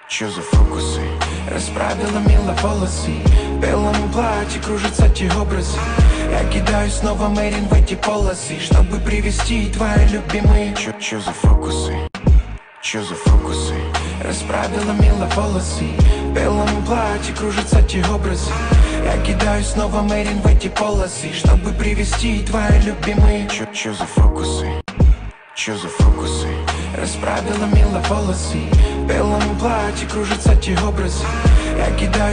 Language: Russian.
Чё за фокусы? Расправила мило волосы, в белом платье кружатся те образы. Я кидаю снова Мэрин в эти полосы, чтобы привести твои любимые. Чё за фокусы? Чё за фокусы? Расправила мило волосы, в белом платье кружатся те образы. Я кидаю снова Мэрин в эти полосы, чтобы привести твои любимые. Чё за фокусы? Чё за фокусы? Расправила мило волосы, в белом платье кружатся те образы. Я кидаю